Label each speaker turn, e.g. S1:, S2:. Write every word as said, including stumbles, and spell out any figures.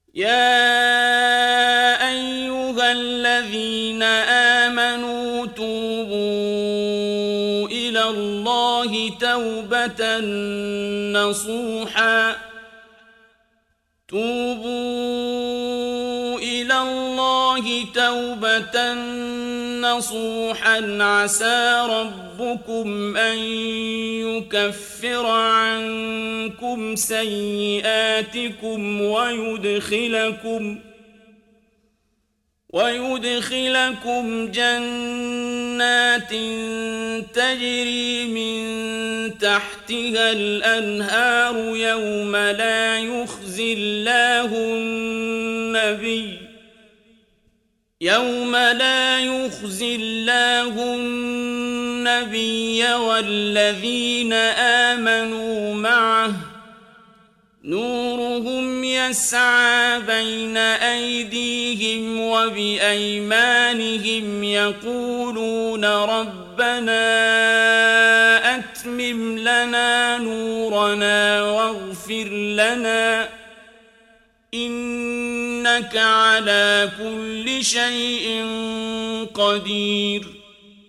S1: يا أيها الذين آمنوا توبوا إلى الله توبة نصوحا توبوا إلى الله توبة نصوحا عسى ربكم أن يكفر عنكم سيئاتكم ويدخلكم ويدخلكم جنات تجري من تحتها الأنهار يوم لا يخزي الله النبي يوم لا يخزي الله النبي والذين آمنوا معه نورهم يسعى بين أيديهم وبأيمانهم يقولون ربنا أتمم لنا نورنا واغفر لنا إنك على كل شيء قدير